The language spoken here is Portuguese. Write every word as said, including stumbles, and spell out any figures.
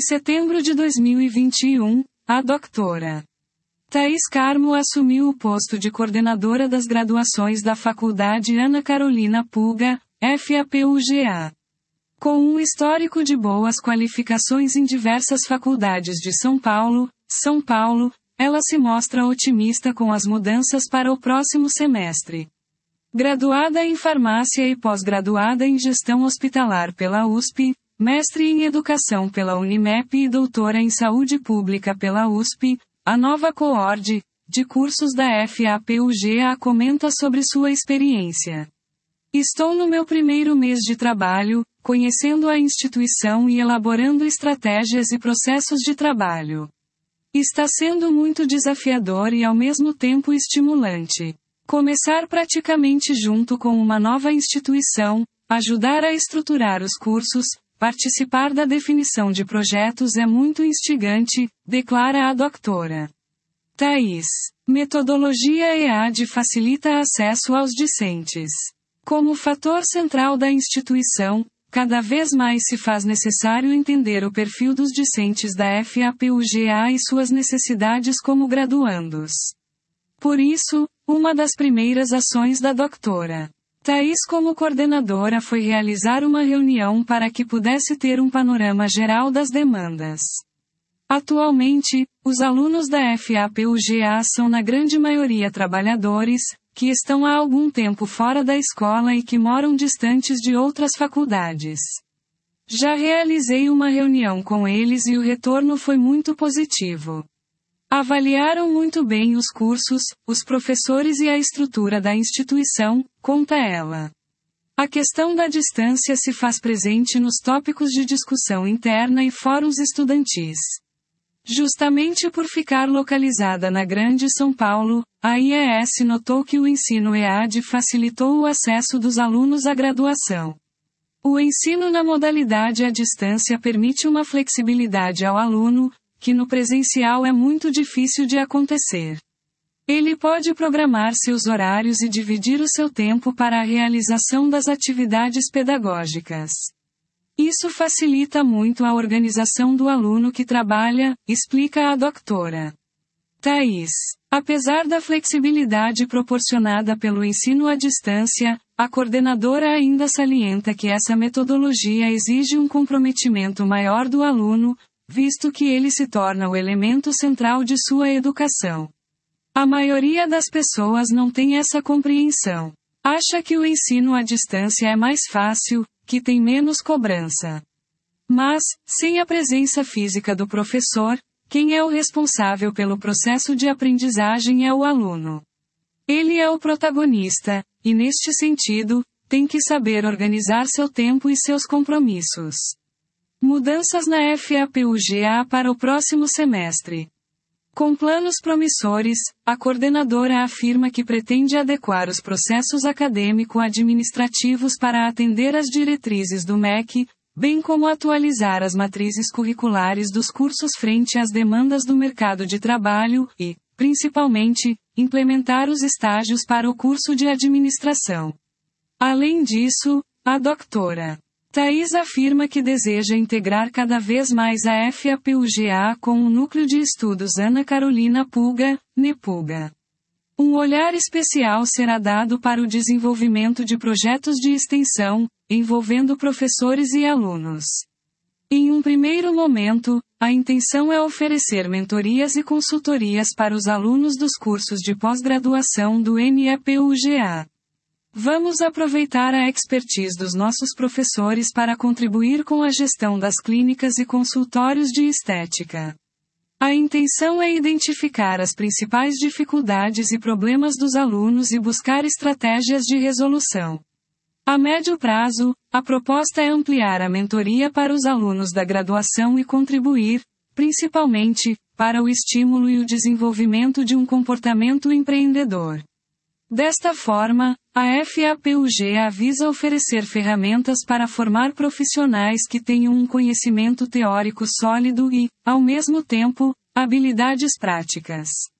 setembro de dois mil e vinte e um, a doutora Thaís Carmo assumiu o posto de coordenadora das graduações da Faculdade Ana Carolina Puga, F A P U G A. Com um histórico de boas qualificações em diversas faculdades de São Paulo, São Paulo, ela se mostra otimista com as mudanças para o próximo semestre. Graduada em farmácia e pós-graduada em gestão hospitalar pela U S P, mestre em educação pela Unimep e doutora em saúde pública pela U S P, a nova coorde de cursos da F A P U G A comenta sobre sua experiência. Estou no meu primeiro mês de trabalho, conhecendo a instituição e elaborando estratégias e processos de trabalho. Está sendo muito desafiador e ao mesmo tempo estimulante. Começar praticamente junto com uma nova instituição, ajudar a estruturar os cursos, participar da definição de projetos é muito instigante, declara a doutora Thaís. Metodologia E A D facilita acesso aos discentes. Como fator central da instituição, cada vez mais se faz necessário entender o perfil dos discentes da F A P U G A e suas necessidades como graduandos. Por isso, uma das primeiras ações da doutora Thaís como coordenadora foi realizar uma reunião para que pudesse ter um panorama geral das demandas. Atualmente, os alunos da F A P U G A são na grande maioria trabalhadores, que estão há algum tempo fora da escola e que moram distantes de outras faculdades. Já realizei uma reunião com eles e o retorno foi muito positivo. Avaliaram muito bem os cursos, os professores e a estrutura da instituição, conta ela. A questão da distância se faz presente nos tópicos de discussão interna e fóruns estudantis. Justamente por ficar localizada na Grande São Paulo, a I E S notou que o ensino E A D facilitou o acesso dos alunos à graduação. O ensino na modalidade à distância permite uma flexibilidade ao aluno, que no presencial é muito difícil de acontecer. Ele pode programar seus horários e dividir o seu tempo para a realização das atividades pedagógicas. Isso facilita muito a organização do aluno que trabalha, explica a doutora Thaís. Apesar da flexibilidade proporcionada pelo ensino à distância, a coordenadora ainda salienta que essa metodologia exige um comprometimento maior do aluno, visto que ele se torna o elemento central de sua educação. A maioria das pessoas não tem essa compreensão. Acha que o ensino à distância é mais fácil, que tem menos cobrança. Mas, sem a presença física do professor, quem é o responsável pelo processo de aprendizagem é o aluno. Ele é o protagonista, e neste sentido, tem que saber organizar seu tempo e seus compromissos. Mudanças na F A P U G A para o próximo semestre. Com planos promissores, a coordenadora afirma que pretende adequar os processos acadêmico-administrativos para atender às diretrizes do M E C, bem como atualizar as matrizes curriculares dos cursos frente às demandas do mercado de trabalho e, principalmente, implementar os estágios para o curso de administração. Além disso, a doutora Thaís afirma que deseja integrar cada vez mais a F A P U G A com o Núcleo de Estudos Ana Carolina Puga, NEPUGA. Um olhar especial será dado para o desenvolvimento de projetos de extensão, envolvendo professores e alunos. Em um primeiro momento, a intenção é oferecer mentorias e consultorias para os alunos dos cursos de pós-graduação do N E P U G A. Vamos aproveitar a expertise dos nossos professores para contribuir com a gestão das clínicas e consultórios de estética. A intenção é identificar as principais dificuldades e problemas dos alunos e buscar estratégias de resolução. A médio prazo, a proposta é ampliar a mentoria para os alunos da graduação e contribuir, principalmente, para o estímulo e o desenvolvimento de um comportamento empreendedor. Desta forma, a F A P U G A visa oferecer ferramentas para formar profissionais que tenham um conhecimento teórico sólido e, ao mesmo tempo, habilidades práticas.